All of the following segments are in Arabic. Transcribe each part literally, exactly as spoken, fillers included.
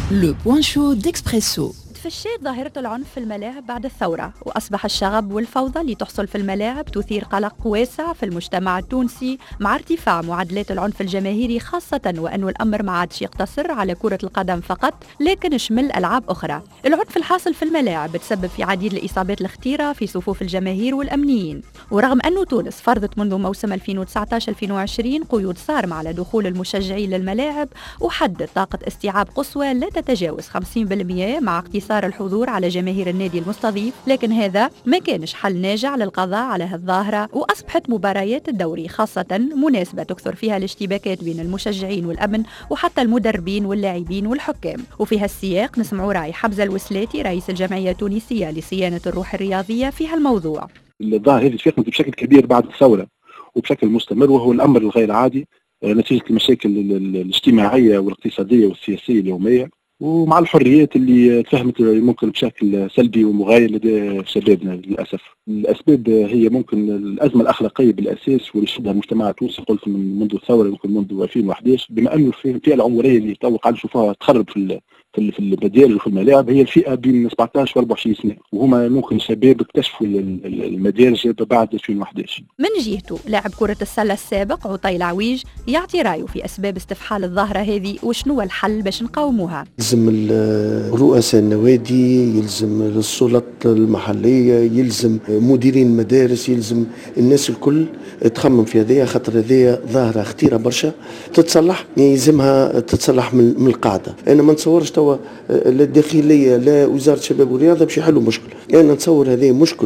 Le point chaud d'Expresso. تفشيت ظاهرة العنف في الملاعب بعد الثورة، وأصبح الشغب والفوضى اللي تحصل في الملاعب تثير قلق واسع في المجتمع التونسي مع ارتفاع معدلات العنف الجماهيري، خاصة وأن الأمر ما عادش يقتصر على كرة القدم فقط لكن شمل ألعاب أخرى. العنف الحاصل في الملاعب تسبب في عديد الإصابات الخطيرة في صفوف الجماهير والأمنيين، ورغم أن تونس فرضت منذ موسم ألفين وتسعة عشر ألفين وعشرين قيود صارمة على دخول المشجعين للملاعب وحدد طاقة استيعاب قصوى لا تتجاوز خمسين بالمئة مع اقتصار الحضور على جماهير النادي المستضيف، لكن هذا ما كانش حل ناجع للقضاء على هالظاهرة، وأصبحت مباريات الدوري خاصة مناسبة تكثر فيها الاشتباكات بين المشجعين والأمن وحتى المدربين واللاعبين والحكام. وفي هالسياق نسمعوا رأي حمزة الوسلاتي رئيس الجمعية التونسية لصيانة الروح الرياضية في هالموضوع. الظاهرة هذه تفاقمت بشكل كبير بعد الثورة وبشكل مستمر، وهو الأمر الغير عادي نتيجة المشاكل الاجتماعية والاقتصادية والسياسية اليومية، ومع الحريات اللي تفهمت ممكن بشكل سلبي ومغاير لدى شبابنا للأسف. الأسباب هي ممكن الأزمة الأخلاقية بالأساس واللي شبه المجتمع التونسي، قلت من منذ الثورة يمكن منذ ألفين وأحد عشر، بما أنه الفئة العمرية اللي تو قاعد نشوفها تخرب في في المدارس وفي الملاعب هي الفئة بين سبعة عشر و أربعة وعشرين سنة، وهما ممكن شباب اكتشفوا المدارس بعد ألفين وأحد عشر. من جهته لاعب كرة السلة السابق عطي العويج يعطي رأيه في أسباب استفحال الظاهرة هذه وشنو الحل باش نقاوموها. يلزم رؤساء النوادي، يلزم السلطات المحلية، يلزم مديرين المدارس، يلزم الناس الكل تخمم في هذه، خاطر هذه ظاهرة خطيرة برشا تتصلح، يلزمها تتصلح من القاعدة. أنا ما نتصورش توا لا الداخلية لا وزارة الشباب والرياضة باش يحلوا مشكل، أنا يعني نتصور هذا مشكل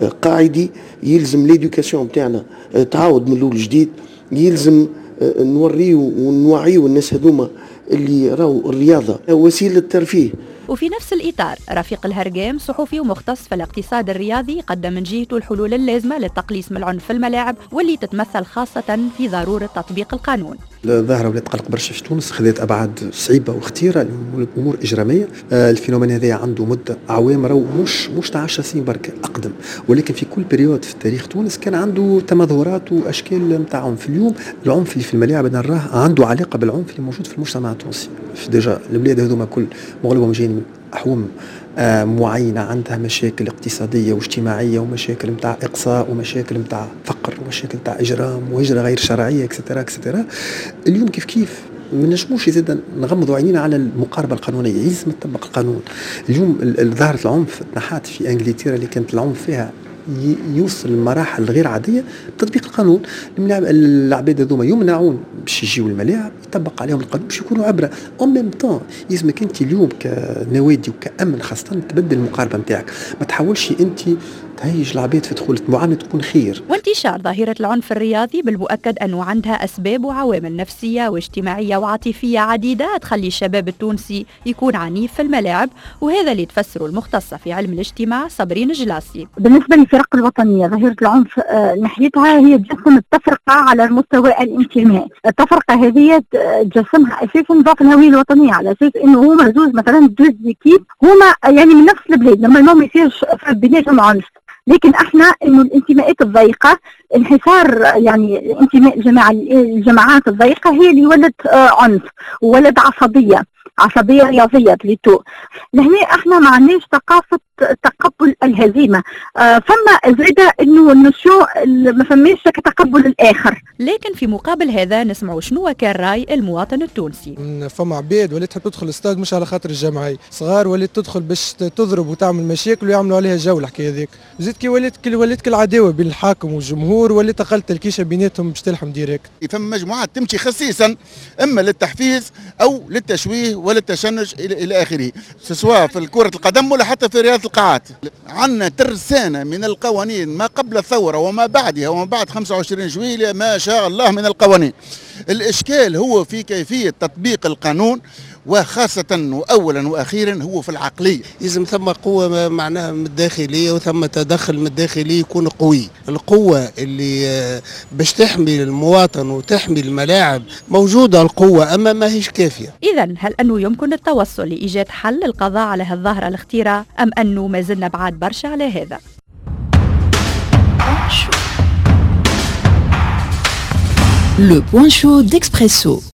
قاعدي يلزم ليدوكاسيون بتاعنا تعاود من الأول جديد، يلزم نوريو ونوعيو الناس هذوما اللي راهو الرياضة وسيلة ترفيه. وفي نفس الإطار رفيق الهرقام صحفي ومختص في الاقتصاد الرياضي قدم من جهته الحلول اللازمة للتقليص من العنف في الملاعب واللي تتمثل خاصة في ضرورة تطبيق القانون. الظاهرة ولات تقلق برشا في تونس، خذت أبعاد صعيبة وخطيرة، الأمور إجرامية. آه الفينومين هذا عنده مدة أعوام، راهو مش مش تاع عشر سنين برك أقدم، ولكن في كل بريود في تاريخ تونس كان عنده تمظهرات وأشكال متاع عنف. اليوم العنف اللي في الملاعب نراه عنده علاقة بالعنف اللي موجود في المجتمع التونسي. ديجا البلاد هذوما كل مغلبهم جايين أحوام آه معينة عندها مشاكل اقتصادية واجتماعية ومشاكل متاع إقصاء ومشاكل متاع فقر ومشاكل متاع إجرام وهجرة غير شرعية اكسترا اكسترا. اليوم كيف كيف ما نجموش يزيد نغمضوا عينينا على المقاربة القانونية، يلزم تطبق القانون. اليوم ظاهرة العنف تنحات في انجلترا اللي كانت العنف فيها يوصل لمراحل غير عادية بتطبيق القانون. العباد هذوما يمنعون باش يجيو الملاعب، يطبق عليهم القانون باش يكونوا عبرة. أم ميم طون يلزمك أنت اليوم كنوادي وكأمن خاصة تبدل المقاربة نتاعك، ما تحاولش أنت تهيج العباد في دخول المعاملة تكون خير. وانتشار ظاهرة العنف الرياضي بالمؤكد أنه عندها أسباب وعوامل نفسية واجتماعية وعاطفية عديدة تخلي الشباب التونسي يكون عنيف في الملاعب، وهذا اللي تفسره المختصة في علم الاجتماع صابرين الجلاسي. بالنسبة للفرق الوطنية ظاهرة العنف آه ناحيتها هي تجسم التفرقة على المستوى الانتمائي. التفرقة هذه تجسمها أساسا نظام الهوية الوطنية، على أساس إنه هما زوز مثلا دوز زيكيب هما يعني من نفس البلاد، لما ما يصيرش في بيناتهم عنف. لكن احنا انه الانتماءات الضيقه، انحسار يعني انتماء الجماعه الجماعات الضيقه هي اللي ولدت عنف وولد عصبيه عصبيه رياضيه بليتو. لهنا احنا ما عندناش ثقافه تقبل الهزيمه، آه فما زاده انه النشو ما فماش تقبل الاخر. لكن في مقابل هذا نسمعوا شنو كان راي المواطن التونسي. فما عباد ولات تحب تدخل الاستاد مش على خاطر الجمعيه، صغار ولات تدخل باش تضرب وتعمل مشاكل ويعملوا عليها جو. الحكايه هذيك زيد كي ولات كي ولات كالعداوه بين الحاكم والجمهور، ولات اقل تلكيشه بيناتهم باش تلحم ديريكت. فما مجموعات تمشي خصيصا اما للتحفيز او للتشويه وللتشنج الى اخره، سواء في كره القدم ولا حتى في رياضه القاعات. عندنا ترسانة من القوانين ما قبل الثورة وما بعدها وما بعد خمسة وعشرين جويلية ما شاء الله من القوانين. الإشكال هو في كيفية تطبيق القانون، وخاصة وأولا وأخيرا هو في العقلية. لازم ثم قوة معناها من الداخلية وثم تدخل من الداخلية يكون قوي. القوة اللي باش تحمي المواطن وتحمي الملاعب موجودة القوة، أما ما هيش كافية. إذن هل أنه يمكن التوصل لإيجاد حل للقضاء على هالظاهرة الخطيرة، أم أنه ما زلنا بعاد برشا على هذا؟ Le point chaud d'Expresso.